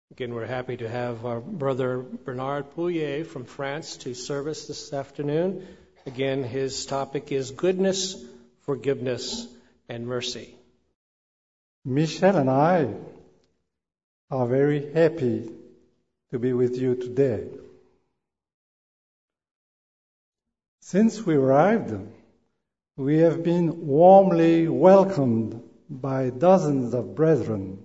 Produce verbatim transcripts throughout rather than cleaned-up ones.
Again, we're happy to have our brother Bernard Pouillet from France to serve us this afternoon. Again, his topic is goodness, forgiveness, and mercy. Michel and I are very happy to be with you today. Since we arrived, we have been warmly welcomed by dozens of brethren.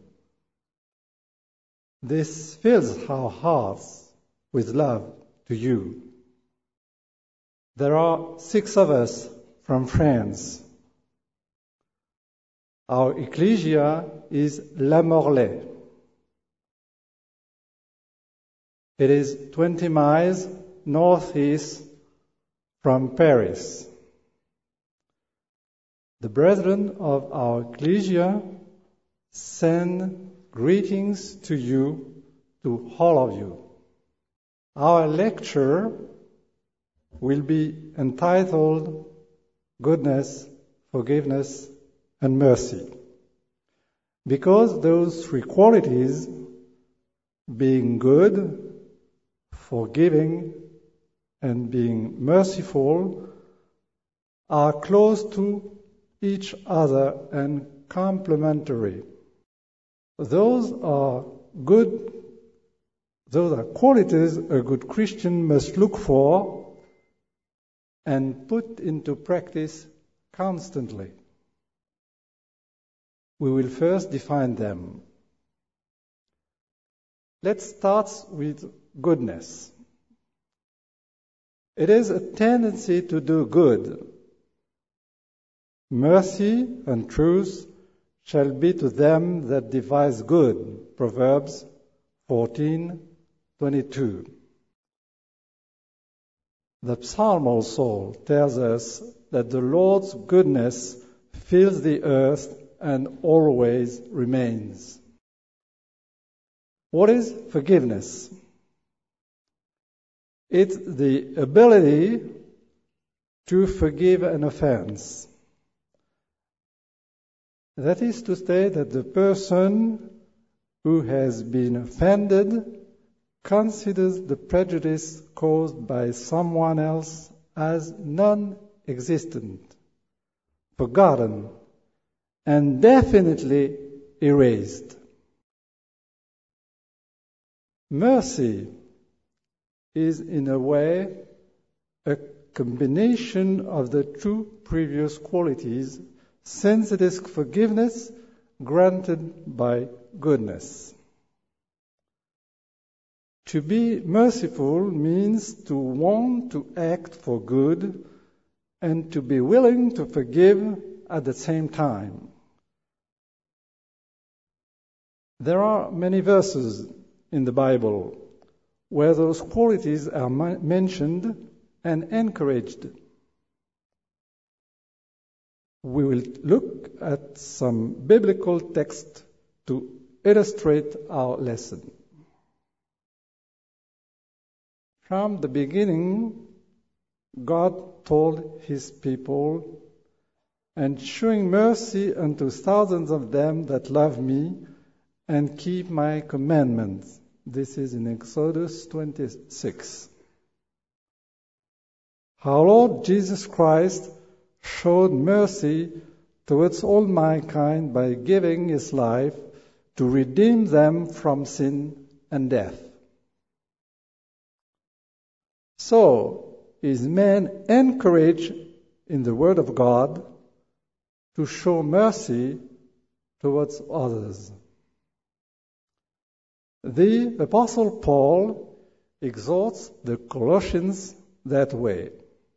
This fills our hearts with love to you. There are six of us from France. Our ecclesia is La Morlaix. It is twenty miles northeast from Paris. The brethren of our ecclesia send greetings to you, to all of you. Our lecture will be entitled Goodness, Forgiveness, and Mercy. Because those three qualities, being good, forgiving, and being merciful, are close to each other and complementary. Those are good, those are qualities a good Christian must look for and put into practice constantly. We will first define them. Let's start with goodness. It is a tendency to do good. Mercy and truth shall be to them that devise good. Proverbs fourteen twenty-two. The Psalm also tells us that the Lord's goodness fills the earth and always remains. What is forgiveness? It's the ability to forgive an offense. That is to say that the person who has been offended considers the prejudice caused by someone else as non-existent, forgotten, and definitely erased. Mercy is, in a way, a combination of the two previous qualities, since it is forgiveness granted by goodness. To be merciful means to want to act for good and to be willing to forgive at the same time. There are many verses in the Bible where those qualities are mentioned and encouraged. We will look at some biblical text to illustrate our lesson. From the beginning, God told his people, "And showing mercy unto thousands of them that love me and keep my commandments." This is in Exodus twenty-six. Our Lord Jesus Christ showed mercy towards all mankind by giving his life to redeem them from sin and death. So, is man encouraged in the Word of God to show mercy towards others? The Apostle Paul exhorts the Colossians that way.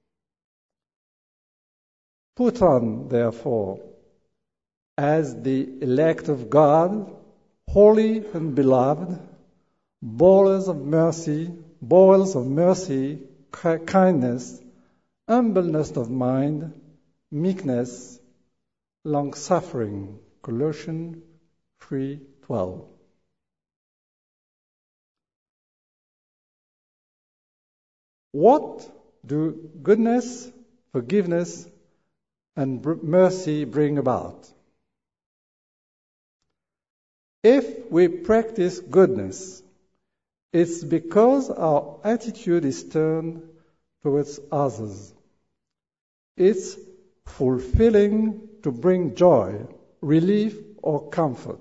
Put on, therefore, as the elect of God, holy and beloved, bowels of mercy, bowels of mercy, kindness, humbleness of mind, meekness, long-suffering. Colossians three twelve. What do goodness, forgiveness, and mercy bring about? If we practice goodness, it's because our attitude is turned towards others. It's fulfilling to bring joy, relief, or comfort.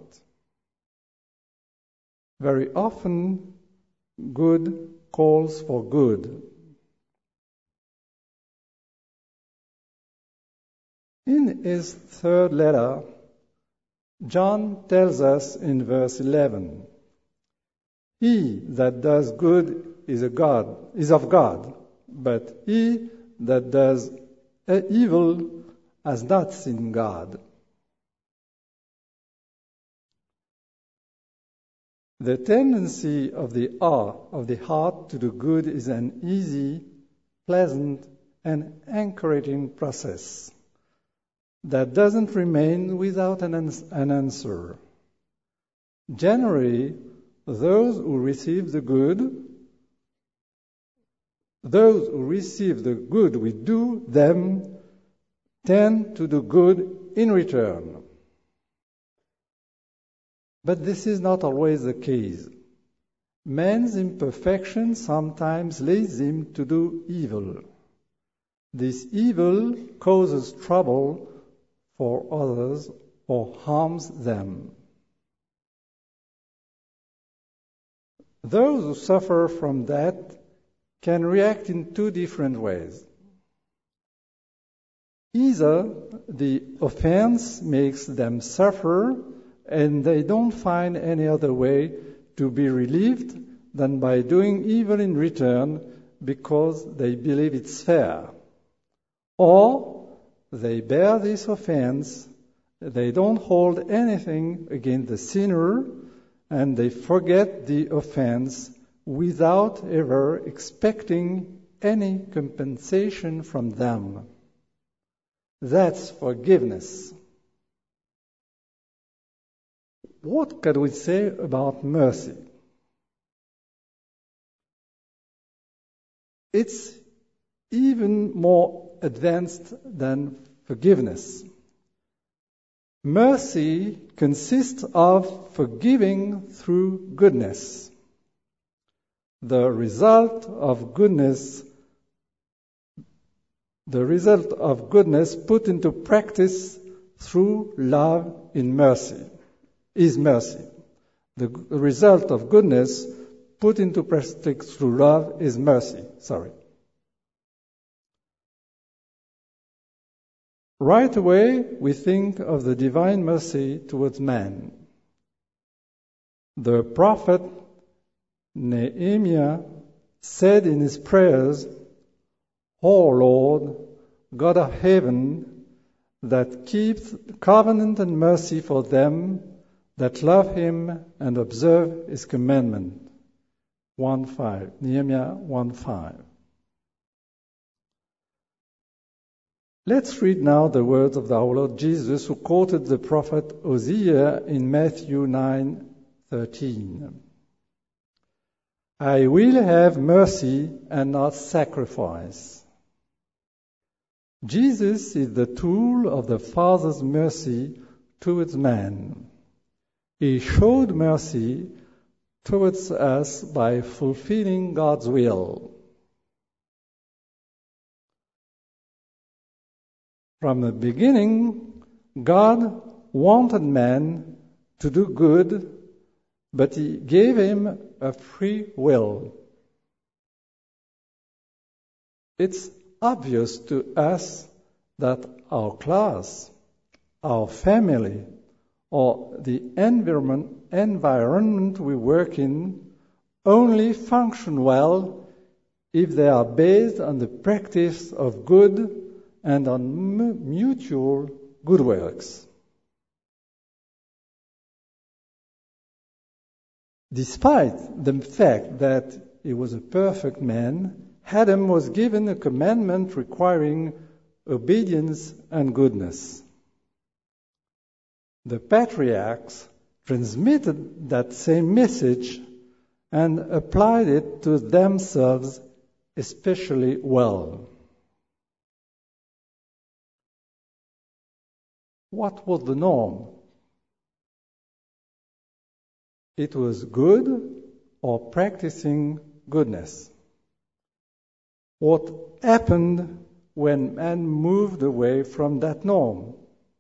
Very often, good calls for good. In his third letter, John tells us in verse eleven, "He that does good is a God, is of God, but he that does evil has not seen God." The tendency of the heart, of the heart to do good is an easy, pleasant, and encouraging process that doesn't remain without an, an answer. Generally, those who receive the good, those who receive the good we do them, tend to do good in return. But this is not always the case. Man's imperfection sometimes leads him to do evil. This evil causes trouble for others or harms them. Those who suffer from that can react in two different ways. Either the offense makes them suffer and they don't find any other way to be relieved than by doing evil in return because they believe it's fair. Or they bear this offense, they don't hold anything against the sinner, and they forget the offense without ever expecting any compensation from them. That's forgiveness. What can we say about mercy? It's even more advanced than forgiveness. Mercy consists of forgiving through goodness. The result of goodness, the result of goodness put into practice through love in mercy, is mercy. The result of goodness put into practice through love is mercy. Sorry. Right away, we think of the divine mercy towards man. The prophet Nehemiah said in his prayers, "O Lord, God of heaven, that keeps covenant and mercy for them that love him and observe his commandment." one five. Nehemiah one five. Let's read now the words of our Lord Jesus, who quoted the prophet Hosea in Matthew nine thirteen. "I will have mercy and not sacrifice." Jesus is the tool of the Father's mercy towards man. He showed mercy towards us by fulfilling God's will. From the beginning, God wanted man to do good, but he gave him a free will. It's obvious to us that our class, our family, or the environment, environment we work in only function well if they are based on the practice of good and on mutual good works. Despite the fact that he was a perfect man, Adam was given a commandment requiring obedience and goodness. The patriarchs transmitted that same message and applied it to themselves especially well. What was the norm? it was good or practicing goodness. What happened when man moved away from that norm?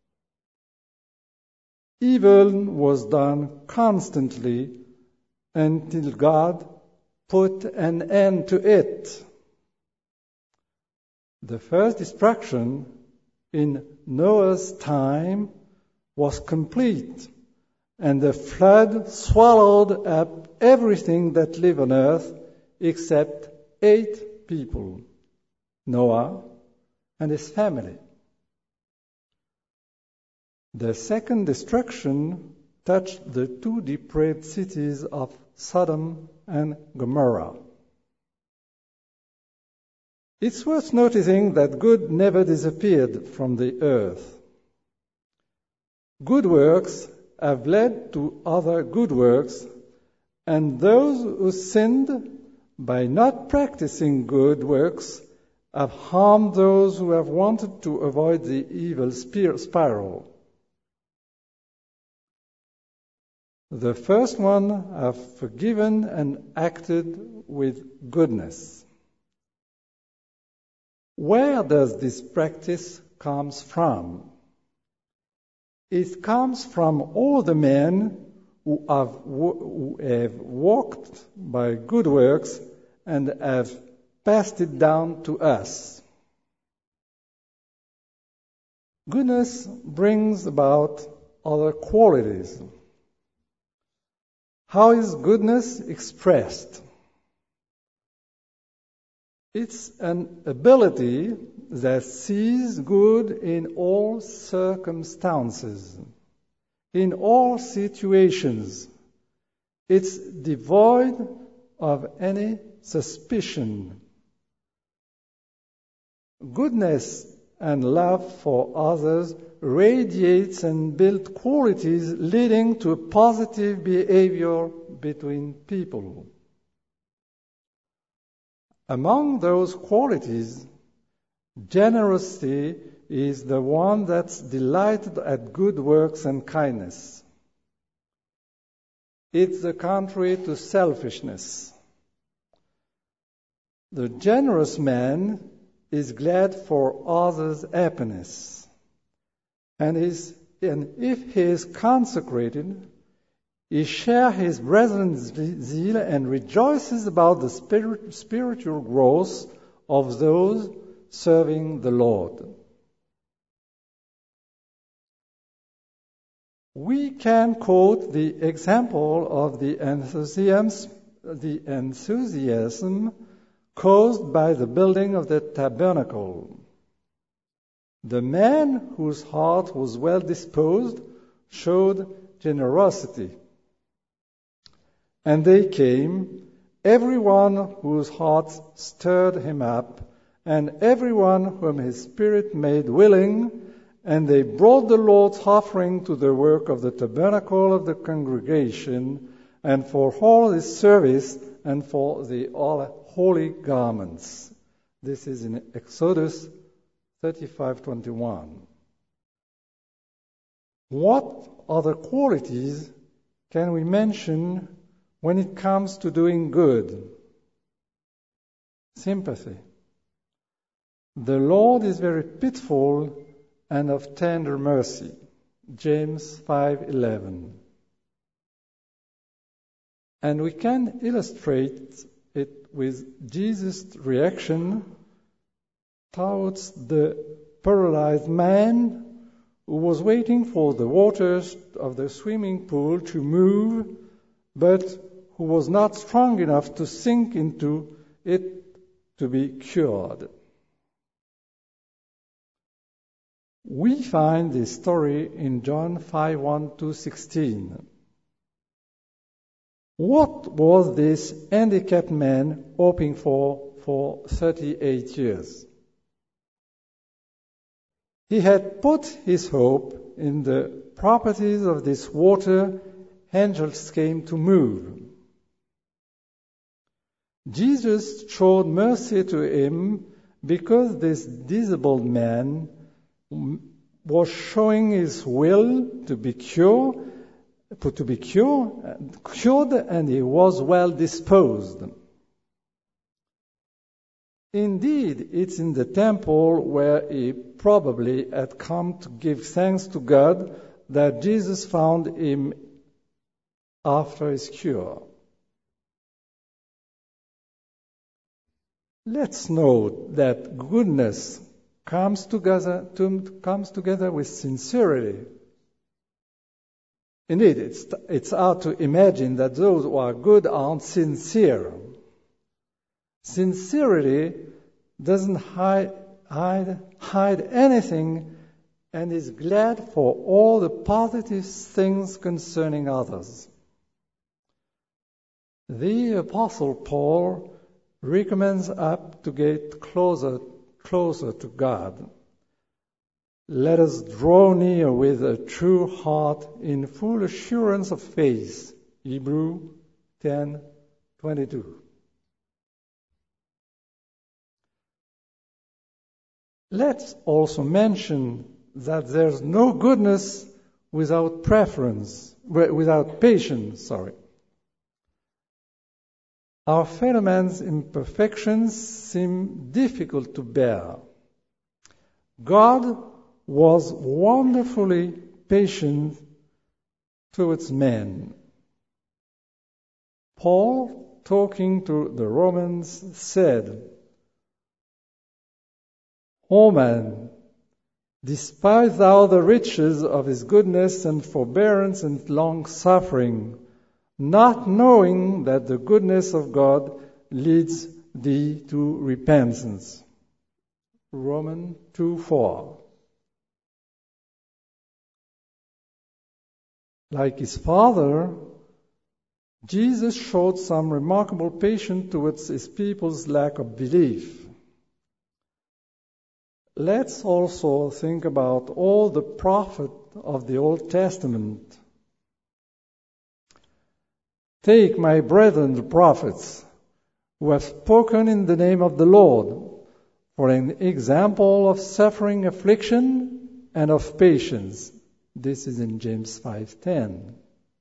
Evil was done constantly until God put an end to it. The first destruction in Noah's time was complete, and the flood swallowed up everything that lived on earth except eight people, Noah and his family. The second destruction touched the two depraved cities of Sodom and Gomorrah. It's worth noticing that good never disappeared from the earth. Good works have led to other good works, and those who sinned by not practicing good works have harmed those who have wanted to avoid the evil spiral. The first one have forgiven and acted with goodness. Where does this practice come from? It comes from all the men who have, who have walked by good works and have passed it down to us. Goodness brings about other qualities. How is goodness expressed? It's an ability that sees good in all circumstances, in all situations. It's devoid of any suspicion. Goodness and love for others radiates and builds qualities leading to positive behavior between people. Among those qualities, generosity is the one that's delighted at good works and kindness. It's the contrary to selfishness. The generous man is glad for others' happiness, and, is, and if he is consecrated, he shares his brethren's zeal and rejoices about the spirit, spiritual growth of those serving the Lord. We can quote the example of the enthusiasm, the enthusiasm caused by the building of the tabernacle. The man whose heart was well disposed showed generosity. And they came, everyone whose heart stirred him up, and everyone whom his spirit made willing, and they brought the Lord's offering to the work of the tabernacle of the congregation, and for all his service, and for the all holy garments. This is in Exodus thirty-five twenty-one. What other qualities can we mention when it comes to doing good? Sympathy. The Lord is very pitiful and of tender mercy. James five eleven. And we can illustrate it with Jesus' reaction towards the paralyzed man who was waiting for the waters of the swimming pool to move, but who was not strong enough to sink into it to be cured. We find this story in John five one to sixteen. What was this handicapped man hoping for for thirty-eight years? He had put his hope in the properties of this water angels came to move. Jesus showed mercy to him because this disabled man was showing his will to be cured, put to be cured, cured, and he was well disposed. Indeed, it's in the temple where he probably had come to give thanks to God that Jesus found him after his cure. Let's note that goodness comes together, to, comes together with sincerity. Indeed, it's, it's hard to imagine that those who are good aren't sincere. Sincerity doesn't hide, hide, hide anything and is glad for all the positive things concerning others. The Apostle Paul recommends us to get closer, closer to God. Let us draw near with a true heart in full assurance of faith. Hebrews ten twenty-two. Let's also mention that there's no goodness without preference, without patience, sorry. Our fellow man's imperfections seem difficult to bear. God was wonderfully patient towards men. Paul, talking to the Romans, said, O man, despise thou the riches of his goodness and forbearance and long-suffering, not knowing that the goodness of God leads thee to repentance. Romans two four. Like his Father, Jesus showed some remarkable patience towards his people's lack of belief. Let's also think about all the prophets of the Old Testament. Take my brethren, the prophets, who have spoken in the name of the Lord, for an example of suffering, affliction, and of patience. This is in James five ten.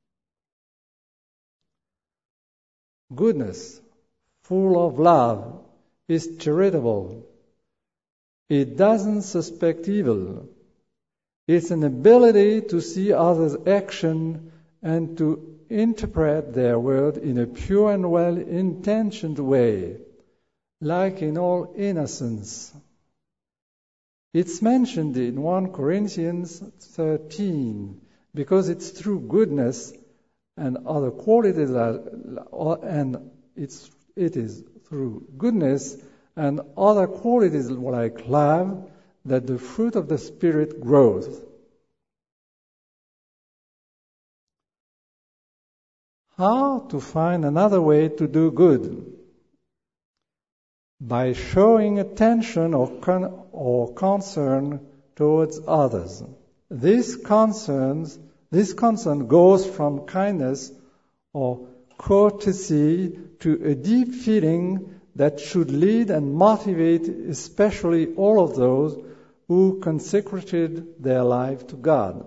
Goodness, full of love, is charitable. It doesn't suspect evil. It's an ability to see others' action and to interpret their word in a pure and well-intentioned way, like in all innocence. It's mentioned in First Corinthians thirteen because it's through goodness and other qualities, and it's it is through goodness and other qualities like love that the fruit of the Spirit grows. How to find another way to do good? By showing attention or, con- or concern towards others. This concerns, this concern goes from kindness or courtesy to a deep feeling that should lead and motivate especially all of those who consecrated their life to God.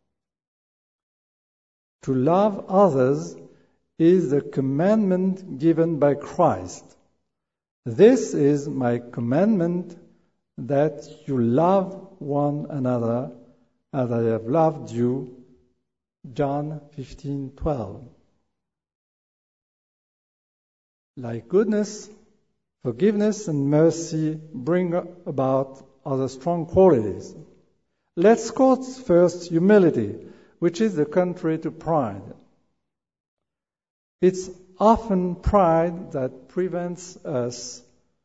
To love others is the commandment given by Christ. This is my commandment, that you love one another as I have loved you. John fifteen twelve. Like goodness, forgiveness and mercy bring about other strong qualities. Let's quote first humility, which is the contrary to pride. It's often pride that prevents us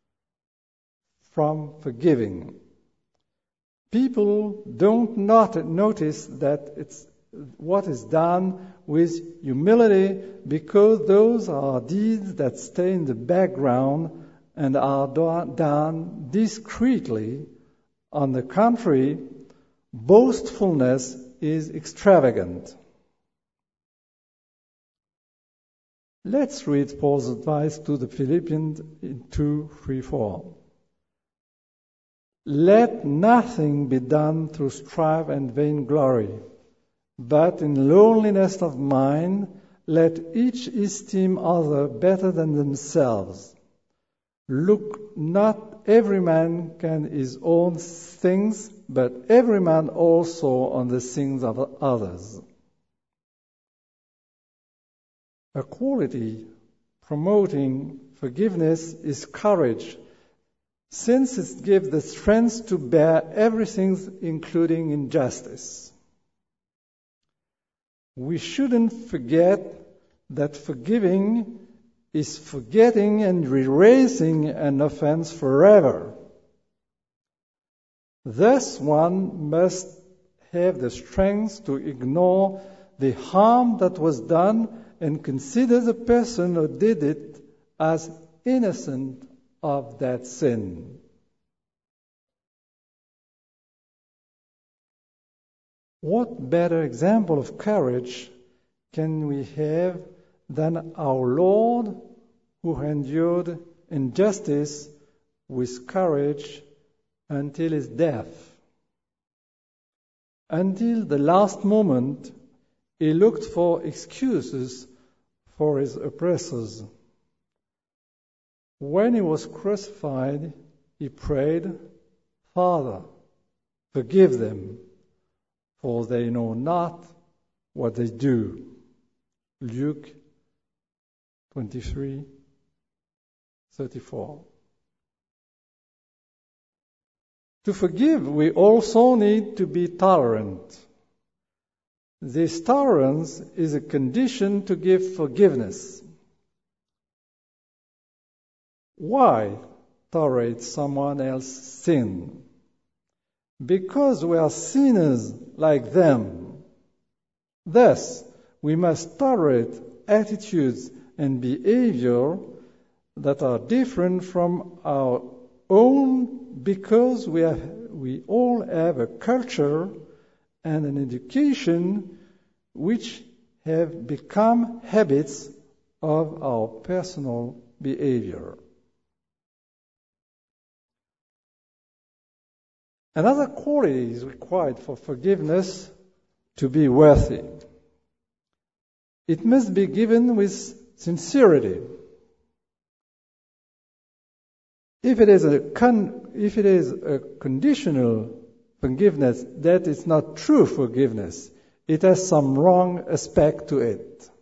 from forgiving. People don't not notice that it's what is done with humility because those are deeds that stay in the background and are do- done discreetly. On the contrary, boastfulness is extravagant. Let's read Paul's advice to the Philippians in two, three, four. Let nothing be done through strife and vainglory, but in lowliness of mind let each esteem other better than themselves. Look not every man can his own things, but every man also on the things of others. A quality promoting forgiveness is courage, since it gives the strength to bear everything, including injustice. We shouldn't forget that forgiving is forgetting and erasing an offense forever. Thus, one must have the strength to ignore the harm that was done and consider the person who did it as innocent of that sin. What better example of courage can we have than our Lord, who endured injustice with courage until his death? Until the last moment, he looked for excuses for his oppressors. When he was crucified, he prayed, "Father, forgive them, for they know not what they do." Luke twenty-three thirty-four. To forgive, we also need to be tolerant. This tolerance is a condition to give forgiveness. Why tolerate someone else's sin? Because we are sinners like them. Thus, we must tolerate attitudes and behavior that are different from our own, because we, are, we all have a culture and an education which have become habits of our personal behavior. Another quality is required for forgiveness to be worthy. It must be given with sincerity. If it is a con- if it is a conditional forgiveness, that is not true forgiveness. It has some wrong aspect to it.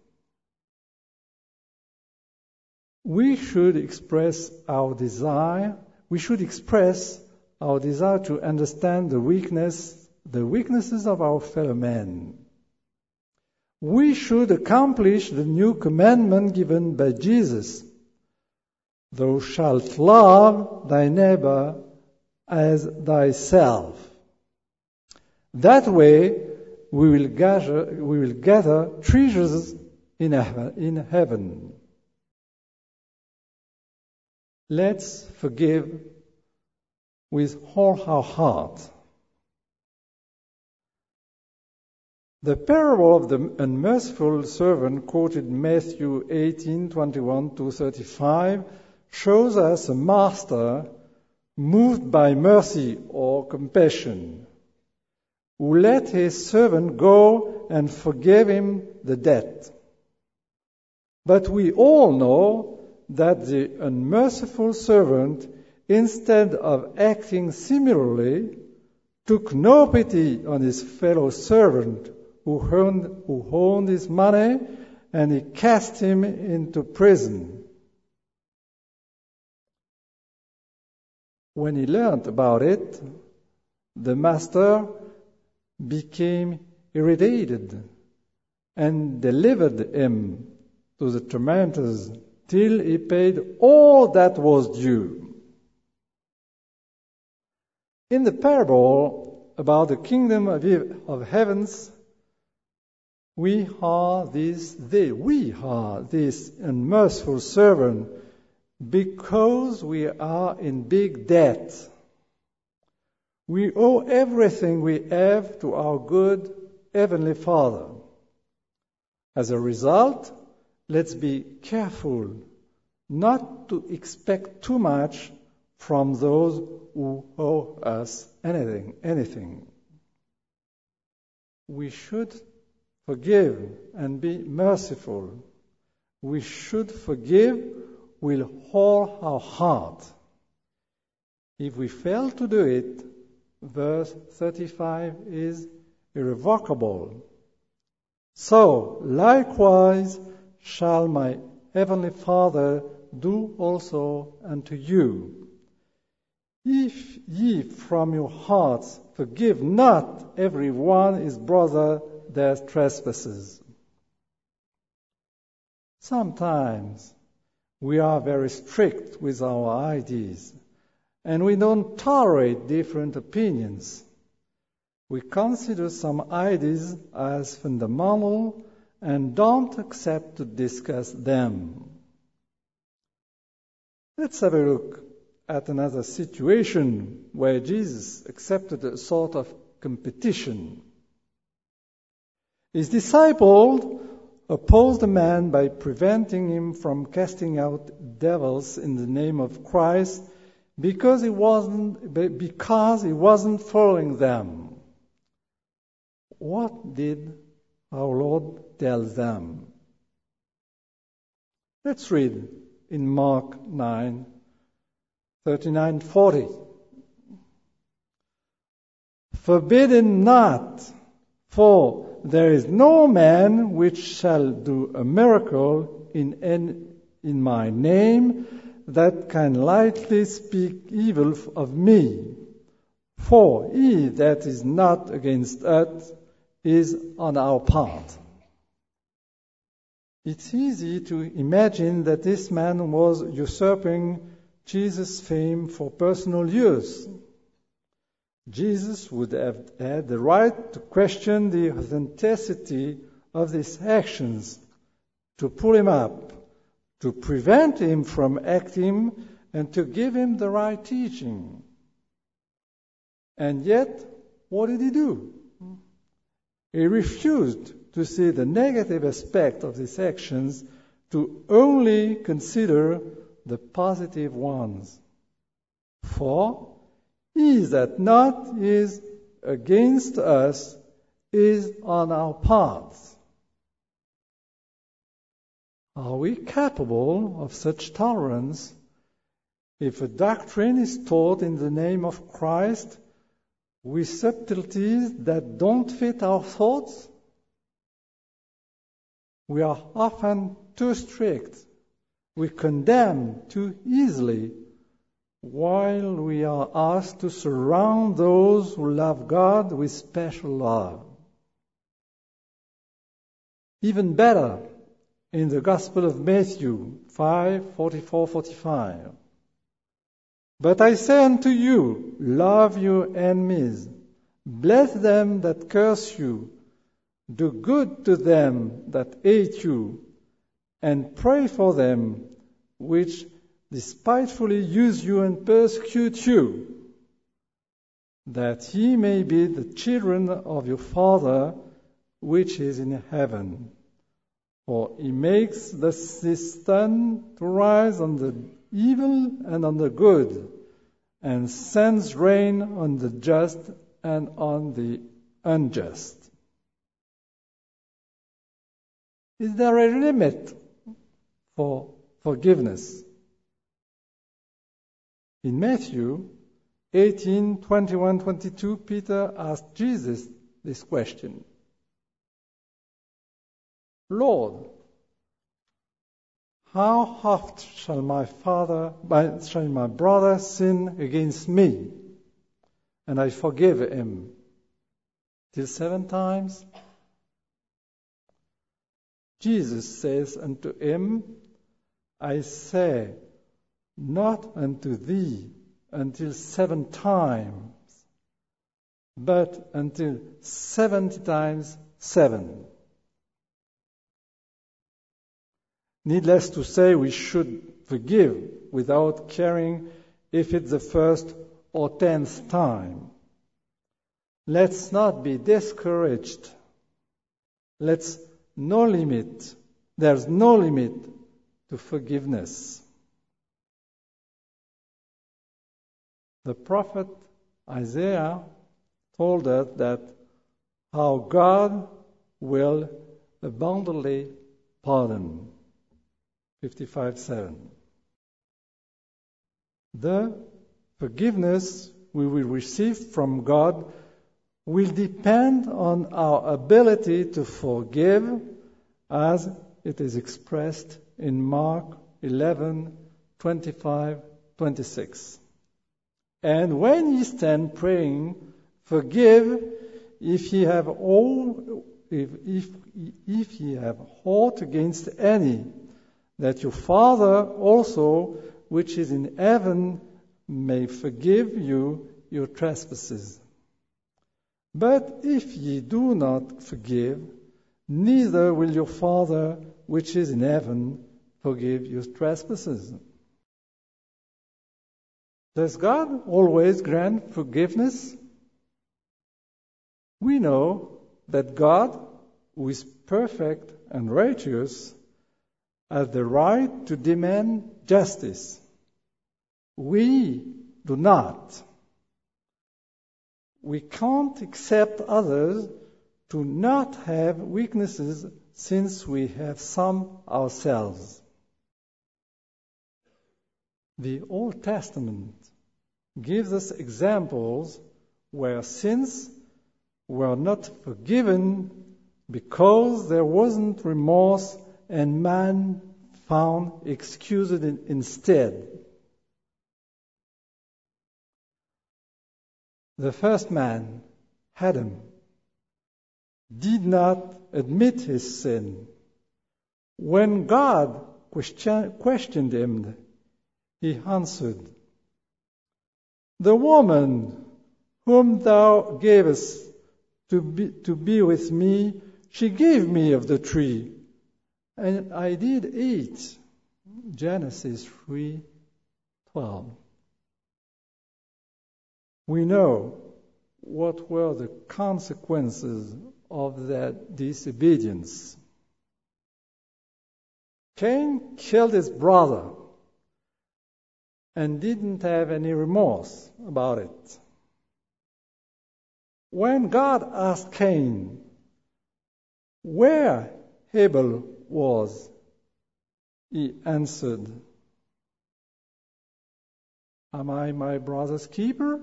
We should express our desire. We should express our desire to understand the weakness, the weaknesses of our fellow man. We should accomplish the new commandment given by Jesus: "Thou shalt love thy neighbor as thyself." That way, we will gather, we will gather treasures in heaven. Let's forgive with all our heart. The parable of the unmerciful servant, quoted in Matthew eighteen twenty-one to thirty-five, shows us a master moved by mercy or compassion, who let his servant go and forgave him the debt. But we all know that the unmerciful servant, instead of acting similarly, took no pity on his fellow servant who owned, who owned his money, and he cast him into prison. When he learned about it, the master became irritated and delivered him to the tormentors till he paid all that was due. In the parable about the kingdom of, of heavens, we are this, they, we are this unmerciful servant because we are in big debt. We owe everything we have to our good Heavenly Father. As a result, let's be careful not to expect too much from those who owe us anything, anything. We should forgive and be merciful. We should forgive with all our heart. If we fail to do it, verse thirty-five is irrevocable. So, likewise shall my heavenly Father do also unto you. If ye from your hearts forgive not every one his brother their trespasses. Sometimes we are very strict with our ideas, and we don't tolerate different opinions. We consider some ideas as fundamental and don't accept to discuss them. Let's have a look at another situation where Jesus accepted a sort of competition. His disciples opposed a man by preventing him from casting out devils in the name of Christ because he wasn't because he wasn't following them. What did our Lord tell them? Let's read in Mark nine, thirty-nine, forty. Forbidden not, for there is no man which shall do a miracle in, in, in my name that can lightly speak evil of me. For he that is not against us is on our part. It's easy to imagine that this man was usurping Jesus' fame for personal use. Jesus would have had the right to question the authenticity of these actions, to pull him up, to prevent him from acting, and to give him the right teaching. And yet, what did he do? He refused to see the negative aspect of these actions, to only consider the positive ones. For he that not is against us is on our part. Are we capable of such tolerance if a doctrine is taught in the name of Christ with subtleties that don't fit our thoughts? We are often too strict. We condemn too easily, while we are asked to surround those who love God with special love. Even better, in the Gospel of Matthew five, forty-four, forty-five. But I say unto you, love your enemies, bless them that curse you, do good to them that hate you, and pray for them which despitefully use you and persecute you, that ye may be the children of your Father which is in heaven. For he makes the sun to rise on the evil and on the good, and sends rain on the just and on the unjust. Is there a limit for forgiveness? In Matthew eighteen, twenty-one, twenty-two, Peter asked Jesus this question. Lord, how oft shall my father, shall my brother sin against me, and I forgive him? Till seven times? Jesus says unto him, I say, not unto thee until seven times, but until seventy times seven. Needless to say, we should forgive without caring if it's the first or tenth time. Let's not be discouraged. Let's no limit. There's no limit to forgiveness. The prophet Isaiah told us that how God will abundantly pardon. fifty-five seven. The forgiveness we will receive from God will depend on our ability to forgive, as it is expressed in Mark eleven twenty-five twenty-six. And when ye stand praying, forgive if ye have all if if if ye have aught against any, that your Father also, which is in heaven, may forgive you your trespasses. But if ye do not forgive, neither will your Father, which is in heaven, forgive your trespasses. Does God always grant forgiveness? We know that God, who is perfect and righteous, has the right to demand justice. We do not. We can't accept others to not have weaknesses, since we have some ourselves. The Old Testament gives us examples where sins were not forgiven because there wasn't remorse and man found excused instead. The first man, Adam, did not admit his sin. When God question, questioned him, he answered, "The woman whom thou gavest to be, to be with me, she gave me of the tree, and I did eat." Genesis three twelve. We know what were the consequences of that disobedience. Cain killed his brother and didn't have any remorse about it. When God asked Cain where Abel was, he answered, "Am I my brother's keeper?"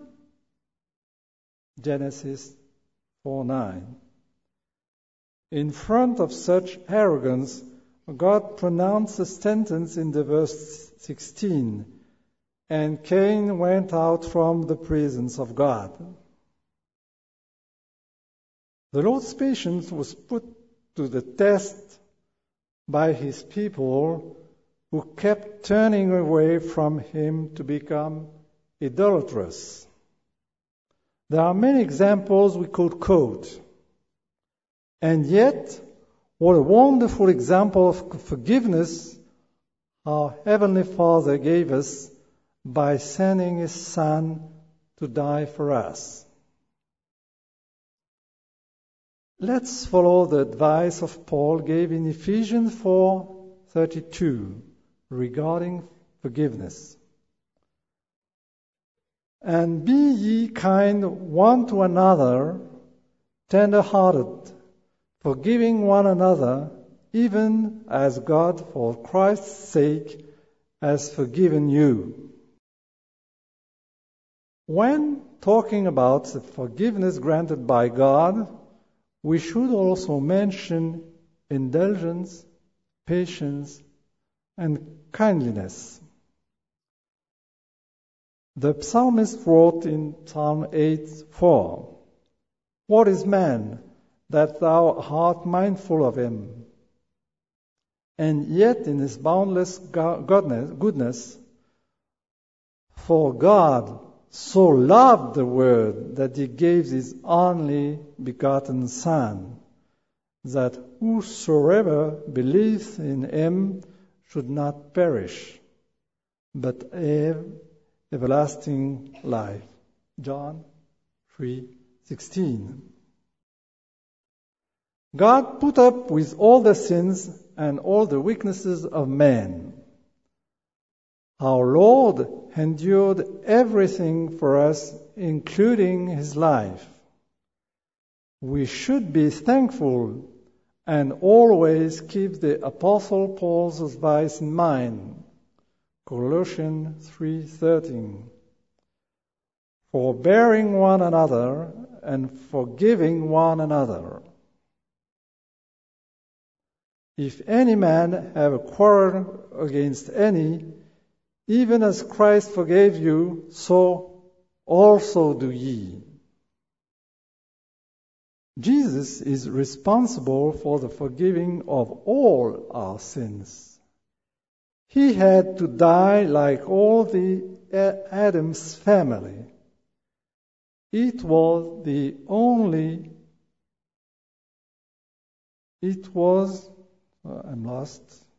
Genesis four nine. In front of such arrogance, God pronounced a sentence in the verse sixteen, and Cain went out from the presence of God. The Lord's patience was put to the test by his people, who kept turning away from him to become idolatrous. There are many examples we could quote. And yet, what a wonderful example of forgiveness our Heavenly Father gave us by sending His Son to die for us. Let's follow the advice of Paul gave in Ephesians four thirty-two regarding forgiveness. "And be ye kind one to another, tender-hearted, forgiving one another, even as God, for Christ's sake, has forgiven you." When talking about the forgiveness granted by God, we should also mention indulgence, patience, and kindliness. The psalmist wrote in Psalm eight four, "What is man, that thou art mindful of him? And yet in his boundless goodness, for God so loved the world that he gave his only begotten Son, that whosoever believeth in him should not perish, but have everlasting life." John three sixteen. God put up with all the sins and all the weaknesses of man. Our Lord endured everything for us, including His life. We should be thankful and always keep the Apostle Paul's advice in mind. Colossians three thirteen. Forbearing one another and forgiving one another. If any man have a quarrel against any, even as Christ forgave you, so also do ye. Jesus is responsible for the forgiving of all our sins. He had to die like all the Adam's family. It was the only, it was, uh, I'm lost.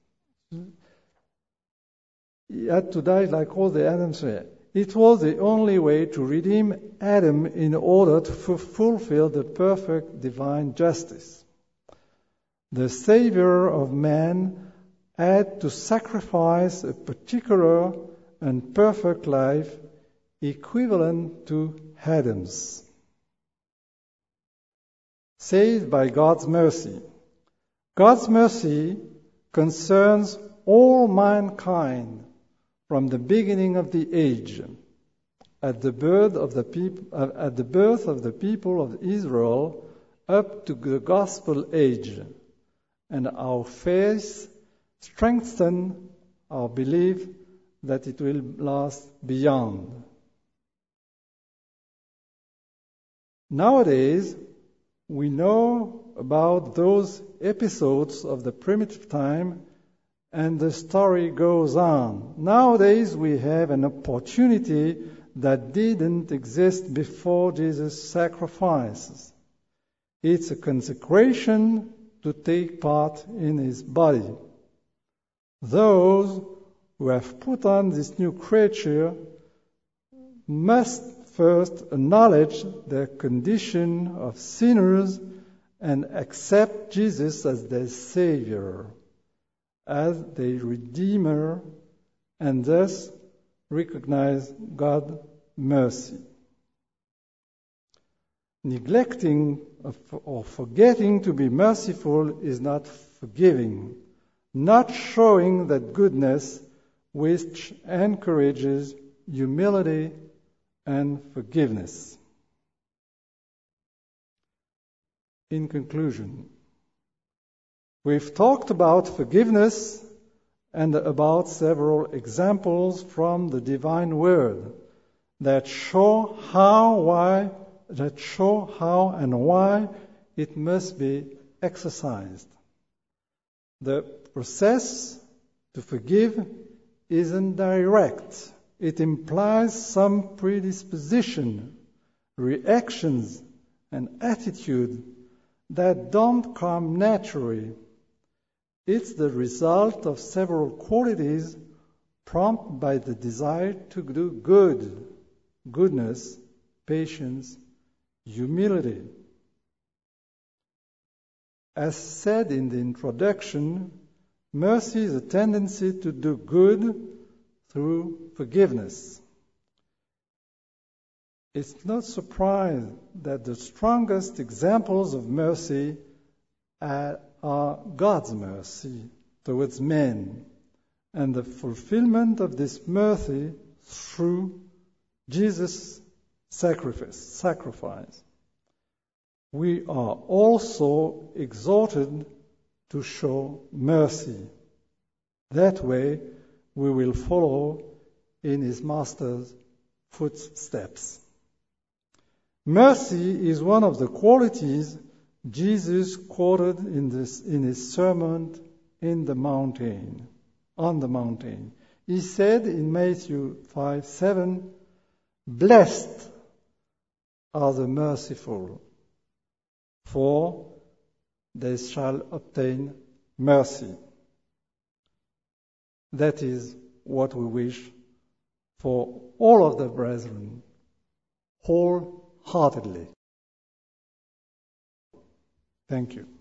He had to die like all the Adam's family. It was the only way to redeem Adam in order to f- fulfill the perfect divine justice. The Savior of man had to sacrifice a particular and perfect life equivalent to Adam's. Saved by God's mercy. God's mercy concerns all mankind from the beginning of the age. At the birth of the people, at the birth of the people of Israel up to the gospel age, and our faith strengthens our belief that it will last beyond. Nowadays, we know about those episodes of the primitive time, and the story goes on. Nowadays, we have an opportunity that didn't exist before Jesus' sacrifices. It's a consecration to take part in his body. Those who have put on this new creature must first acknowledge their condition of sinners and accept Jesus as their Savior, as their Redeemer, and thus recognize God's mercy. Neglecting or forgetting to be merciful is not forgiving, not showing that goodness which encourages humility and forgiveness. In conclusion, we've talked about forgiveness and about several examples from the divine word that show how, why, that show how and why it must be exercised. The process to forgive isn't direct. It implies some predisposition, reactions, and attitude that don't come naturally. It's the result of several qualities prompted by the desire to do good, goodness, patience, humility. As said in the introduction, mercy is a tendency to do good through forgiveness. It's not surprising that the strongest examples of mercy are God's mercy towards men and the fulfillment of this mercy through Jesus' sacrifice. sacrifice. We are also exhorted to show mercy. That way, we will follow in his master's footsteps. Mercy is one of the qualities Jesus quoted in this in his sermon in the mountain, on the mountain. He said in Matthew five seven, "Blessed are the merciful, for they shall obtain mercy." That is what we wish for all of the brethren, wholeheartedly. Thank you.